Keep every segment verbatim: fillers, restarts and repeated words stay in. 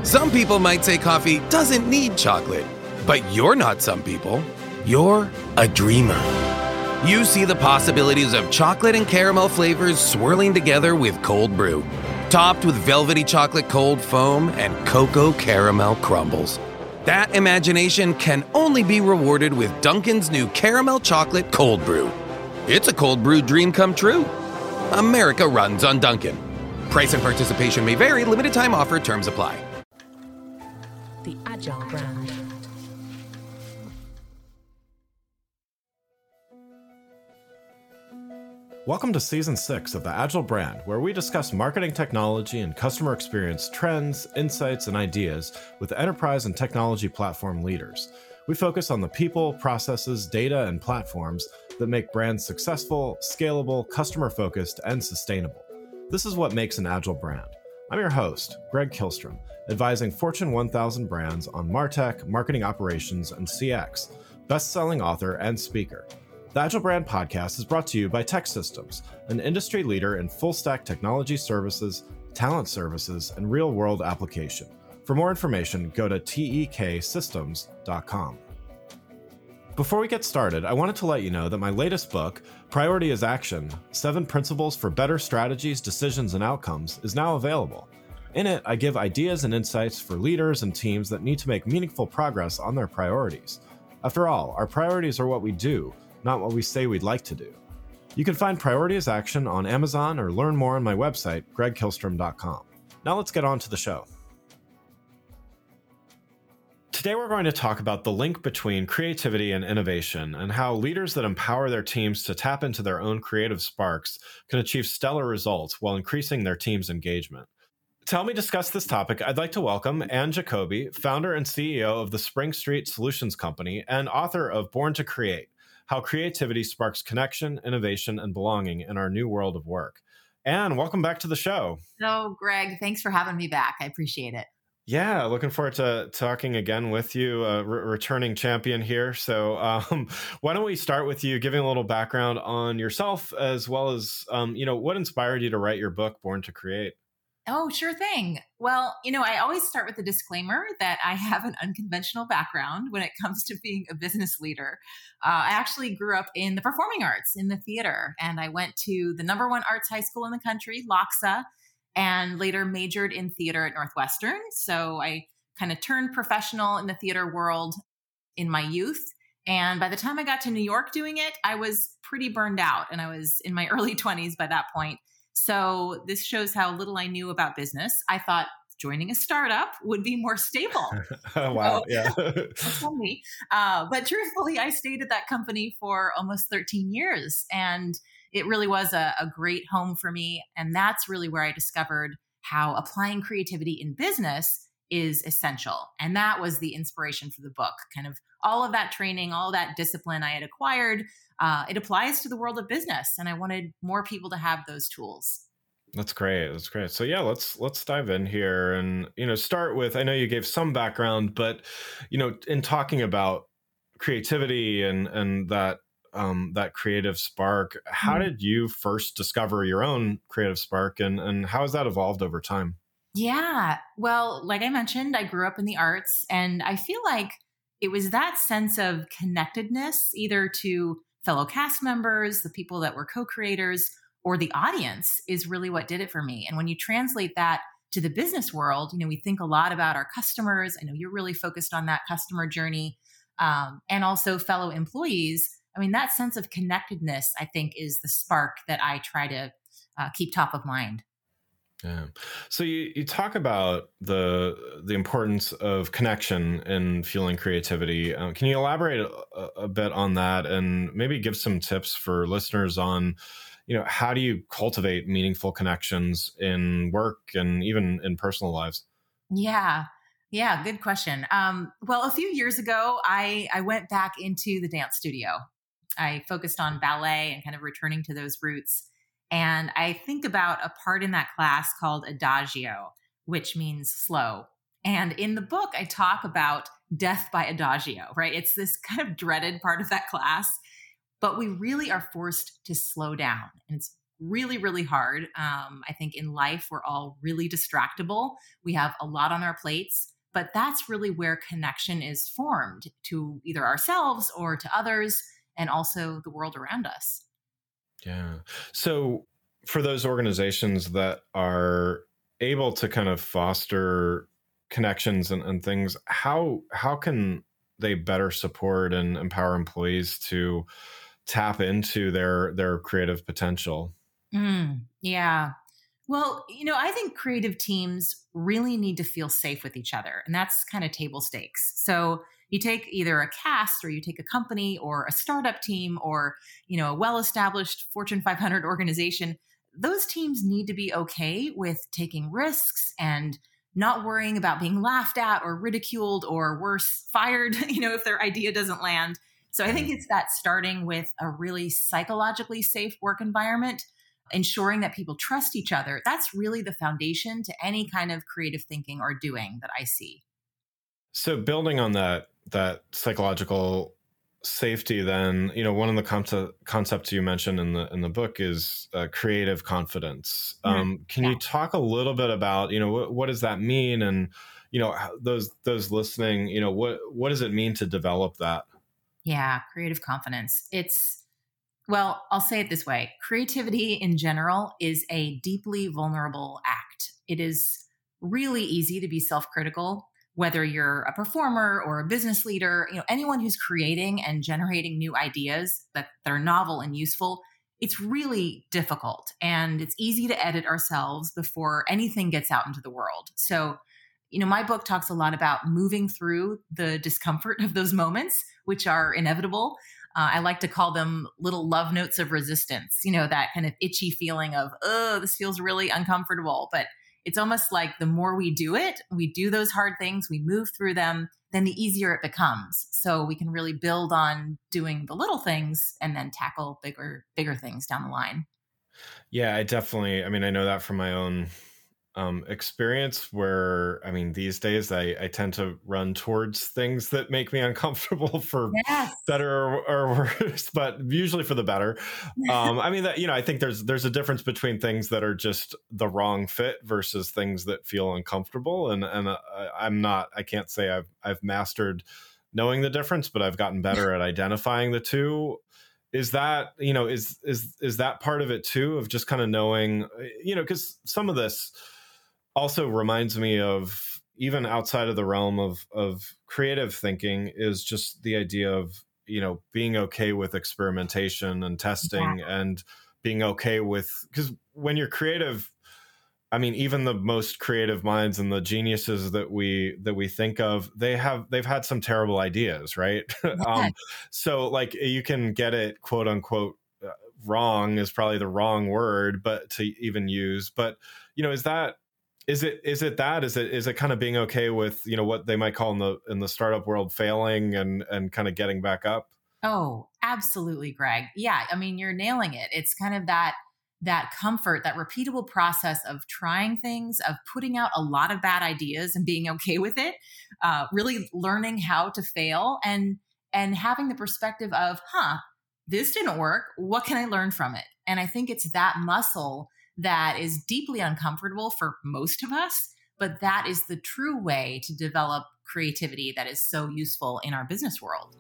Some people might say coffee doesn't need chocolate, but you're not some people. You're a dreamer. You see the possibilities of chocolate and caramel flavors swirling together with cold brew, topped with velvety chocolate cold foam and cocoa caramel crumbles. That imagination can only be rewarded with Dunkin's new caramel chocolate cold brew. It's a cold brew dream come true. America runs on Dunkin'. Price and participation may vary. Limited time offer. Terms apply. The Agile Brand. Welcome to Season six of The Agile Brand, where we discuss marketing technology and customer experience trends, insights, and ideas with enterprise and technology platform leaders. We focus on the people, processes, data, and platforms that make brands successful, scalable, customer-focused, and sustainable. This is what makes an Agile brand. I'm your host, Greg Kihlstrom, advising Fortune one thousand brands on MarTech, marketing operations, and C X, best-selling author and speaker. The Agile Brand podcast is brought to you by TEKsystems, an industry leader in full-stack technology services, talent services, and real-world application. For more information, go to tek systems dot com. Before we get started, I wanted to let you know that my latest book, Priority is Action: Seven Principles for Better Strategies, Decisions, and Outcomes, is now available. In it, I give ideas and insights for leaders and teams that need to make meaningful progress on their priorities. After all, our priorities are what we do, not what we say we'd like to do. You can find Priority is Action on Amazon or learn more on my website, greg kihlstrom dot com. Now let's get on to the show. Today we're going to talk about the link between creativity and innovation and how leaders that empower their teams to tap into their own creative sparks can achieve stellar results while increasing their team's engagement. To help me discuss this topic, I'd like to welcome Anne Jacoby, founder and C E O of the Spring Street Solutions Company and author of Born to Create: How Creativity Sparks Connection, Innovation, and Belonging in Our New World of Work. Anne, welcome back to the show. So, Greg, thanks for having me back. I appreciate it. Yeah, looking forward to talking again with you, uh, re- returning champion here. So um, why don't we start with you giving a little background on yourself, as well as, um, you know, what inspired you to write your book, Born to Create? Oh, sure thing. Well, you know, I always start with a disclaimer that I have an unconventional background when it comes to being a business leader. Uh, I actually grew up in the performing arts, in the theater, and I went to the number one arts high school in the country, LACHSA, and later majored in theater at Northwestern. So I kind of turned professional in the theater world in my youth. And by the time I got to New York doing it, I was pretty burned out, and I was in my early twenties by that point. So this shows how little I knew about business. I thought joining a startup would be more stable. Oh, wow. So, Yeah. that's on me. Uh, but truthfully, I stayed at that company for almost thirteen years. And it really was a, a great home for me. And that's really where I discovered how applying creativity in business is essential. And that was the inspiration for the book. Kind of all of that training, all that discipline I had acquired, uh, it applies to the world of business. And I wanted more people to have those tools. That's great. That's great. So yeah, let's let's dive in here and, you know, start with, I know you gave some background, but, you know, in talking about creativity and and that um, that creative spark, how Mm. did you first discover your own creative spark, and and how has that evolved over time? Yeah. Well, like I mentioned, I grew up in the arts, and I feel like it was that sense of connectedness, either to fellow cast members, the people that were co-creators, or the audience, is really what did it for me. And when you translate that to the business world, you know, we think a lot about our customers. I know you're really focused on that customer journey, um, and also fellow employees. I mean, that sense of connectedness, I think, is the spark that I try to uh, keep top of mind. Yeah. So you, you talk about the the importance of connection in fueling creativity. Um, can you elaborate a, a bit on that, and maybe give some tips for listeners on, you know, how do you cultivate meaningful connections in work and even in personal lives? Yeah. Yeah. Good question. Um, well, a few years ago, I, I went back into the dance studio. I focused on ballet and kind of returning to those roots. And I think about a part in that class called Adagio, which means slow. And in the book, I talk about death by Adagio, right? It's this kind of dreaded part of that class, but we really are forced to slow down. And it's really, really hard. Um, I think in life, we're all really distractible. We have a lot on our plates, but that's really where connection is formed to either ourselves or to others and also the world around us. Yeah. So for those organizations that are able to kind of foster connections and, and things, how how can they better support and empower employees to tap into their their creative potential? Mm, yeah. Well, you know, I think creative teams really need to feel safe with each other, and that's kind of table stakes. So you take either a cast or you take a company or a startup team or, you know, a well-established Fortune five hundred organization. Those teams need to be okay with taking risks and not worrying about being laughed at or ridiculed or worse, fired, you know, if their idea doesn't land. So I think it's that starting with a really psychologically safe work environment, ensuring that people trust each other. That's really the foundation to any kind of creative thinking or doing that I see. So building on that that psychological safety, then, you know, one of the concept, concepts you mentioned in the in the book is uh, creative confidence. Um, can Yeah. you talk a little bit about, you know, what, what does that mean, and, you know, how- those those listening, you know, what what does it mean to develop that? Yeah, creative confidence. It's, well, I'll say it this way. Creativity in general is a deeply vulnerable act. It is really easy to be self-critical, whether you're a performer or a business leader, you know, anyone who's creating and generating new ideas that, that are novel and useful. It's really difficult and it's easy to edit ourselves before anything gets out into the world. So, you know, my book talks a lot about moving through the discomfort of those moments, which are inevitable. Uh, I like to call them little love notes of resistance, you know, that kind of itchy feeling of, oh, this feels really uncomfortable. But it's almost like the more we do it, we do those hard things, we move through them, then the easier it becomes. So we can really build on doing the little things and then tackle bigger, bigger things down the line. Yeah, I definitely, I mean, I know that from my own um, experience where, I mean, these days I, I tend to run towards things that make me uncomfortable for Yes. better or, or worse, but usually for the better. Um, I mean, that, you know, I think there's, there's a difference between things that are just the wrong fit versus things that feel uncomfortable. And, and uh, I'm not, I can't say I've, I've mastered knowing the difference, but I've gotten better at identifying the two. Is that, you know, is, is, is that part of it too, of just kind of knowing, you know, because some of this also reminds me of, even outside of the realm of, of creative thinking, is just the idea of, you know, being okay with experimentation and testing, yeah. and being okay with, because when you're creative, I mean, even the most creative minds and the geniuses that we that we think of, they have they've had some terrible ideas, right? Yeah. um, so like you can get it, quote unquote, uh, wrong is probably the wrong word, but to even use. But you know, is that is it is it that is it is it kind of being okay with, you know, what they might call in the in the startup world failing and and kind of getting back up? Oh, absolutely, Greg. Yeah, I mean, you're nailing it. It's kind of that. that comfort, that repeatable process of trying things, of putting out a lot of bad ideas and being okay with it, uh, really learning how to fail and and having the perspective of, huh, this didn't work. What can I learn from it? And I think it's that muscle that is deeply uncomfortable for most of us, but that is the true way to develop creativity that is so useful in our business world.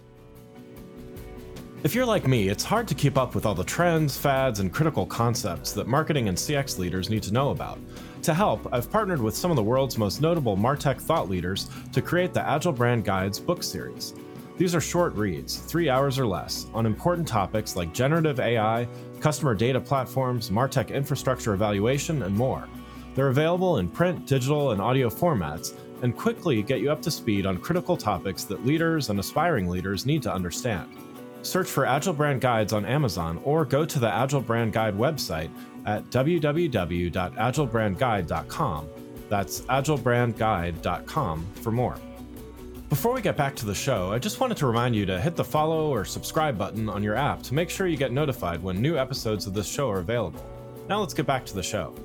If you're like me, it's hard to keep up with all the trends, fads, and critical concepts that marketing and C X leaders need to know about. To help, I've partnered with some of the world's most notable MarTech thought leaders to create the Agile Brand Guides book series. These are short reads, three hours or less, on important topics like generative A I, customer data platforms, MarTech infrastructure evaluation, and more. They're available in print, digital, and audio formats, and quickly get you up to speed on critical topics that leaders and aspiring leaders need to understand. Search for Agile Brand Guides on Amazon or go to the Agile Brand Guide website at w w w dot agile brand guide dot com. That's agile brand guide dot com for more. Before we get back to the show, I just wanted to remind you to hit the follow or subscribe button on your app to make sure you get notified when new episodes of this show are available. Now let's get back to the show.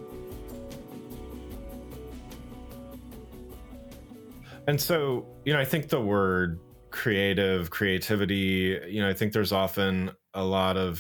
And so, you know, I think the word creative, creativity, you know, I think there's often a lot of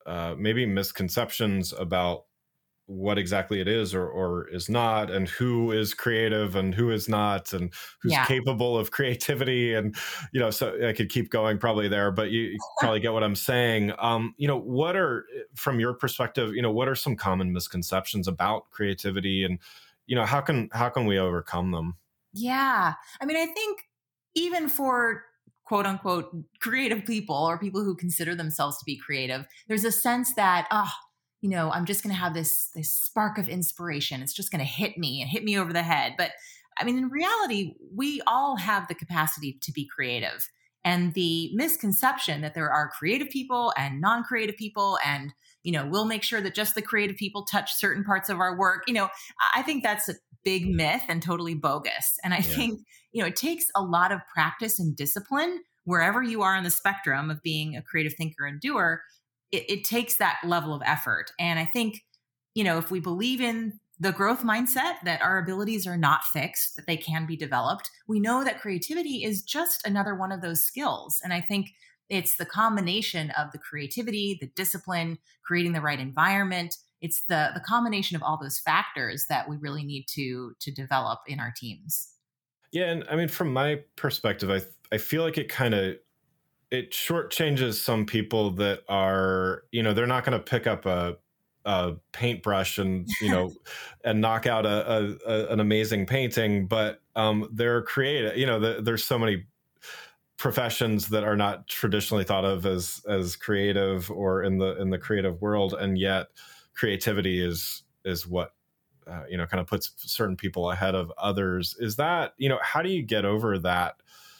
uh, maybe misconceptions about what exactly it is or, or is not, and who is creative and who is not, and who's Yeah. capable of creativity. And, you know, so I could keep going probably there, but you, you probably get what I'm saying. Um, you know, what are, from your perspective, you know, what are some common misconceptions about creativity, and, you know, how can, how can we overcome them? Yeah. I mean, I think even for quote unquote creative people or people who consider themselves to be creative, there's a sense that, oh, you know, I'm just going to have this, this spark of inspiration. It's just going to hit me and hit me over the head. But I mean, in reality, we all have the capacity to be creative. And the misconception that there are creative people and non-creative people, and, you know, we'll make sure that just the creative people touch certain parts of our work. You know, I think that's a big myth and totally bogus. And I yeah. think, you know, it takes a lot of practice and discipline wherever you are on the spectrum of being a creative thinker and doer. It, it takes that level of effort. And I think, you know, if we believe in the growth mindset that our abilities are not fixed, that they can be developed, we know that creativity is just another one of those skills. And I think it's the combination of the creativity, the discipline, creating the right environment. It's the the combination of all those factors that we really need to to develop in our teams. Yeah, and I mean, from my perspective, I I feel like it kind of it shortchanges some people that are, you know, they're not going to pick up a, a paintbrush and, you know, and knock out a, a, a an amazing painting, but um, they're creative. You know, the, there's so many professions that are not traditionally thought of as as creative or in the in the creative world, and yet creativity is is what uh, you know kind of puts certain people ahead of others. Is that, you know, how do you get over that?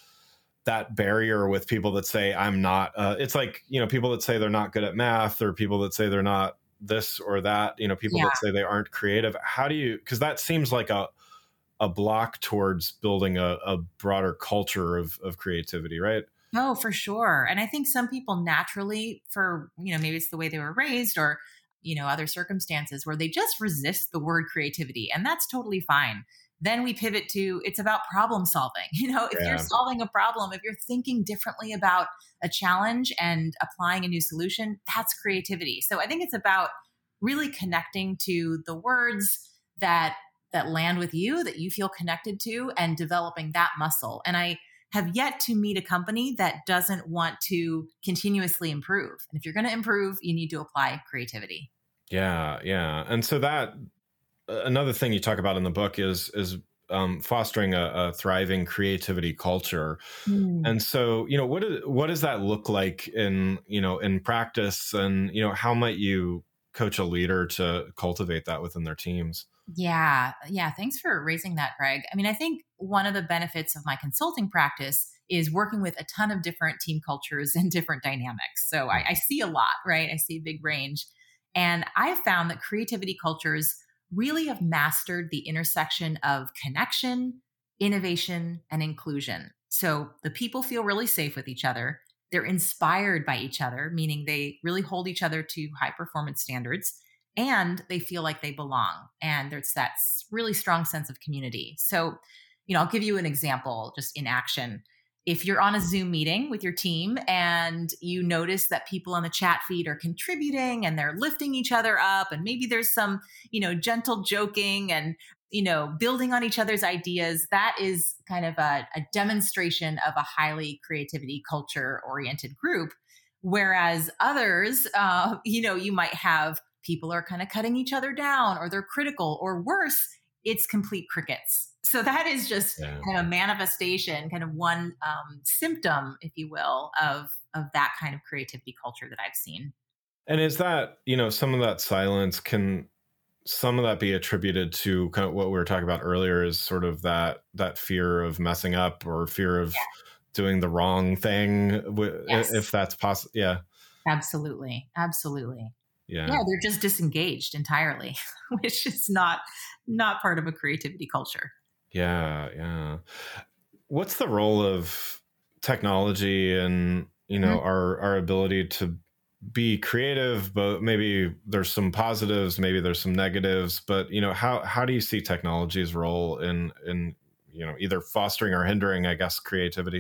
that barrier with people that say I'm not, uh, it's like, you know, people that say they're not good at math, or people that say they're not this or that, you know, people yeah. that say they aren't creative. How do you, cause that seems like a, a block towards building a, a broader culture of, of creativity, right? Oh, for sure. And I think some people naturally, for, you know, maybe it's the way they were raised or, you know, other circumstances where they just resist the word creativity, and that's totally fine. Then we pivot to, it's about problem solving. You know, if yeah. you're solving a problem, if you're thinking differently about a challenge and applying a new solution, that's creativity. So I think it's about really connecting to the words that that land with you, that you feel connected to, and developing that muscle. And I have yet to meet a company that doesn't want to continuously improve. And if you're going to improve, you need to apply creativity. Yeah, yeah. And so that, another thing you talk about in the book is is um, fostering a, a thriving creativity culture. Mm. And so, you know, what is, what does that look like in, you know, in practice? And, you know, how might you coach a leader to cultivate that within their teams? Yeah. Yeah. Thanks for raising that, Greg. I mean, I think one of the benefits of my consulting practice is working with a ton of different team cultures and different dynamics. So I, I see a lot, right? I see a big range. And I've found that creativity cultures really have mastered the intersection of connection, innovation, and inclusion. So the people feel really safe with each other. They're inspired by each other, meaning they really hold each other to high performance standards, and they feel like they belong. And there's that really strong sense of community. So, you know, I'll give you an example just in action. If you're on a Zoom meeting with your team and you notice that people on the chat feed are contributing and they're lifting each other up, and maybe there's some, you know, gentle joking and, you know, building on each other's ideas, that is kind of a, a demonstration of a highly creativity culture oriented group. Whereas others, uh, you know, you might have people are kind of cutting each other down, or they're critical, or worse, it's complete crickets. So that is just yeah. kind of a manifestation, kind of one um, symptom, if you will, of of that kind of creativity culture that I've seen. And is that, you know, some of that silence, can some of that be attributed to kind of what we were talking about earlier, is sort of that that fear of messing up, or fear of yeah. doing the wrong thing, yes. if that's possible? Yeah. Absolutely. Absolutely. Yeah. Yeah. They're just disengaged entirely, which is not not part of a creativity culture. Yeah, yeah. What's the role of technology and, you know, mm-hmm. our our ability to be creative, but maybe there's some positives, maybe there's some negatives, but, you know, how how do you see technology's role in in, you know, either fostering or hindering, I guess, creativity?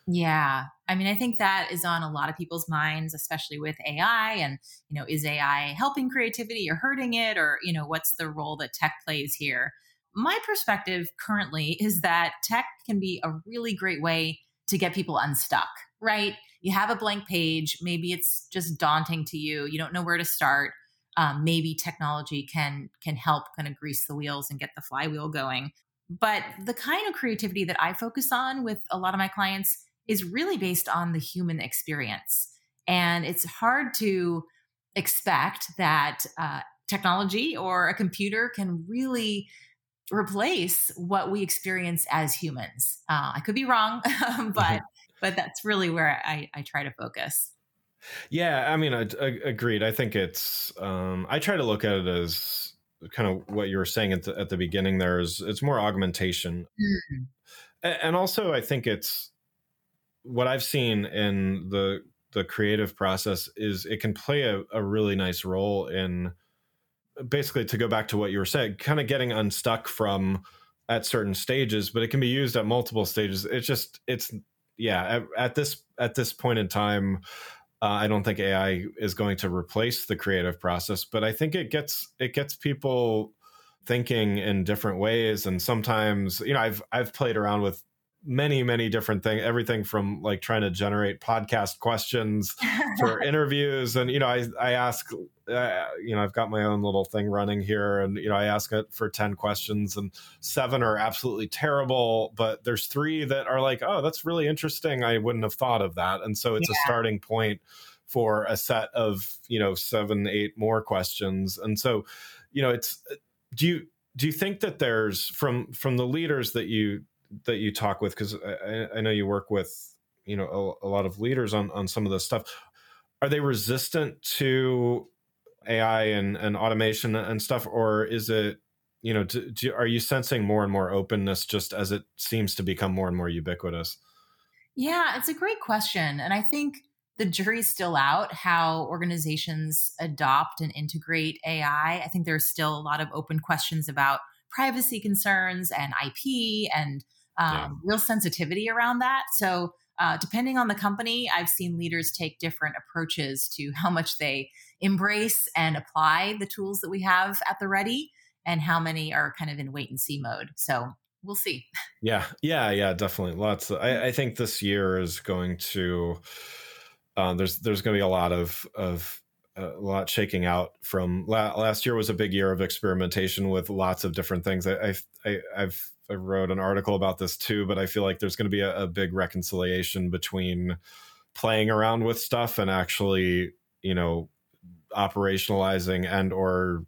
Yeah. I mean, I think that is on a lot of people's minds, especially with A I and, you know, is A I helping creativity or hurting it? Or, you know, what's the role that tech plays here? My perspective currently is that tech can be a really great way to get people unstuck, right? You have a blank page. Maybe it's just daunting to you. You don't know where to start. Um, maybe technology can can help kind of grease the wheels and get the flywheel going. But the kind of creativity that I focus on with a lot of my clients is really based on the human experience. And it's hard to expect that uh, technology or a computer can really replace what we experience as humans. Uh, I could be wrong, but but that's really where I, I try to focus. Yeah, I mean, I, I agreed. I think it's. Um, I try to look at it as kind of what you were saying at the, at the beginning. There is it's more augmentation, Mm. A- and also I think it's what I've seen in the the creative process is it can play a, a really nice role in basically, to go back to what you were saying, kind of getting unstuck from at certain stages, but it can be used at multiple stages. It's just it's yeah at, at this at this point in time. Uh, I don't think A I is going to replace the creative process, but I think it gets it gets people thinking in different ways. And sometimes, you know, I've I've played around with many many different things, everything from like trying to generate podcast questions for interviews, and you know, I I ask, uh, you know, I've got my own little thing running here, and you know, I ask it for ten questions, and seven are absolutely terrible, but there's three that are like, oh, that's really interesting. I wouldn't have thought of that, and so it's Yeah. a starting point for a set of you know seven, eight more questions, and so you know, it's do you do you think that there's from from the leaders that you that you talk with, because I, I know you work with you know a, a lot of leaders on on some of this stuff, are they resistant to A I and, and automation and stuff, or is it you know do, do, are you sensing more and more openness just as it seems to become more and more ubiquitous? Yeah, it's a great question. And I think the jury's still out how organizations adopt and integrate A I. I I think there's still a lot of open questions about privacy concerns and I P and Yeah. um, real sensitivity around that. So, uh, depending on the company, I've seen leaders take different approaches to how much they embrace and apply the tools that we have at the ready, and how many are kind of in wait and see mode. So, we'll see. Yeah, yeah, yeah, definitely. Lots. I, I think this year is going to. Uh, there's there's going to be a lot of of uh, a lot shaking out from la- last year was a big year of experimentation with lots of different things. I, I, I I've I wrote an article about this too, but I feel like there's going to be a, a big reconciliation between playing around with stuff and actually, you know, operationalizing and or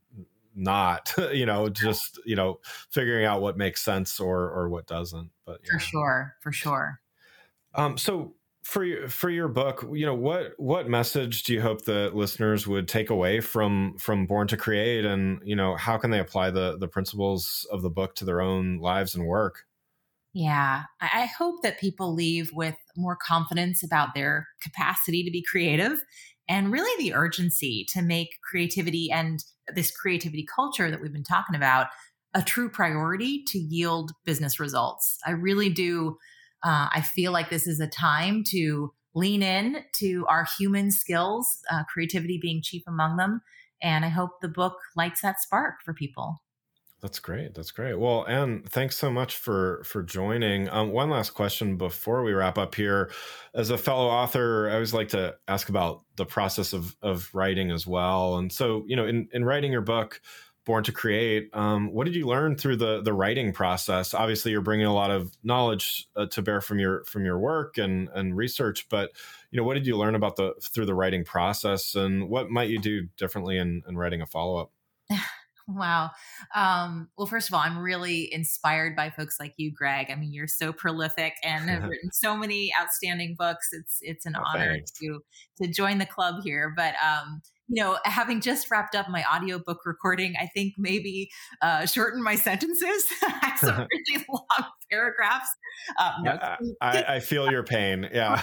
not, you know, just, you know, figuring out what makes sense or or what doesn't. But For yeah. sure. For sure. Um, so for your for your book, you know, what what message do you hope that listeners would take away from from Born to Create, and you know, how can they apply the the principles of the book to their own lives and work? Yeah, I I hope that people leave with more confidence about their capacity to be creative, and really the urgency to make creativity and this creativity culture that we've been talking about a true priority to yield business results. I really do. Uh, I feel like this is a time to lean in to our human skills, uh, creativity being chief among them. And I hope the book lights that spark for people. That's great. That's great. Well, Anne, thanks so much for for joining. Um, one last question before we wrap up here. As a fellow author, I always like to ask about the process of of writing as well. And so, you know, in in writing your book, Born to Create, um, what did you learn through the the writing process? Obviously, you're bringing a lot of knowledge uh, to bear from your from your work and and research, but you know, what did you learn about the through the writing process, and what might you do differently in, in writing a follow up? Wow. Um, well, first of all, I'm really inspired by folks like you, Greg. I mean, you're so prolific and have written so many outstanding books. It's it's an Oh, honor thanks. to to join the club here. But um, you know, having just wrapped up my audiobook recording, I think maybe uh, shorten my sentences. I have some really long paragraphs. Um, no, I, I, I feel your pain. Yeah.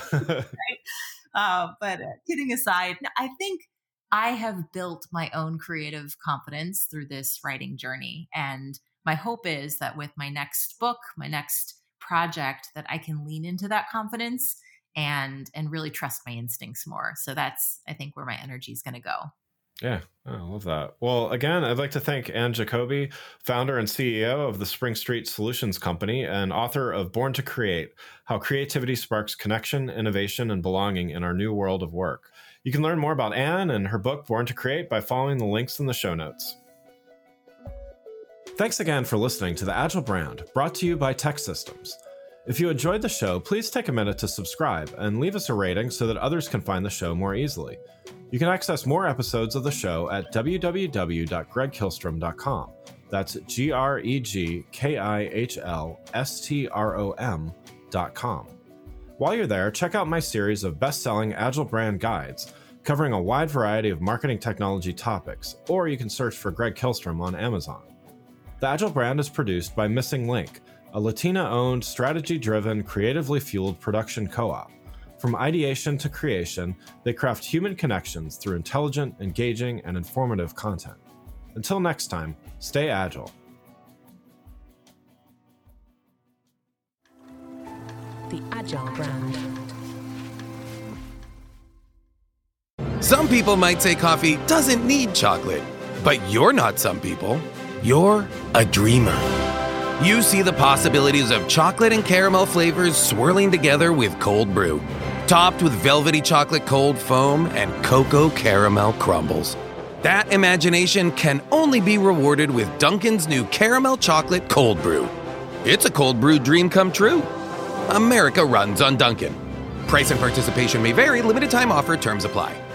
uh, but uh, kidding aside, no, I think I have built my own creative confidence through this writing journey. And my hope is that with my next book, my next project that I can lean into that confidence and and really trust my instincts more. So that's, I think, where my energy is going to go. Yeah, oh, I love that. Well, again, I'd like to thank Anne Jacoby, founder and C E O of the Spring Street Solutions Company and author of Born to Create, How Creativity Sparks Connection, Innovation, and Belonging in Our New World of Work. You can learn more about Anne and her book, Born to Create, by following the links in the show notes. Thanks again for listening to The Agile Brand, brought to you by TEKsystems. If you enjoyed the show, please take a minute to subscribe and leave us a rating so that others can find the show more easily. You can access more episodes of the show at w w w dot greg kihlstrom dot com. That's G R E G K I H L S T R O M dot com. While you're there, check out my series of best-selling Agile brand guides covering a wide variety of marketing technology topics, or you can search for Greg Kihlstrom on Amazon. The Agile Brand is produced by Missing Link, a Latina-owned, strategy-driven, creatively fueled production co-op. From ideation to creation, they craft human connections through intelligent, engaging, and informative content. Until next time, stay agile. The Agile Brand. Some people might say coffee doesn't need chocolate, but you're not some people. You're a dreamer. You see the possibilities of chocolate and caramel flavors swirling together with cold brew, topped with velvety chocolate cold foam and cocoa caramel crumbles. That imagination can only be rewarded with Dunkin's new caramel chocolate cold brew. It's a cold brew dream come true. America runs on Dunkin'. Price and participation may vary. Limited time offer. Terms apply.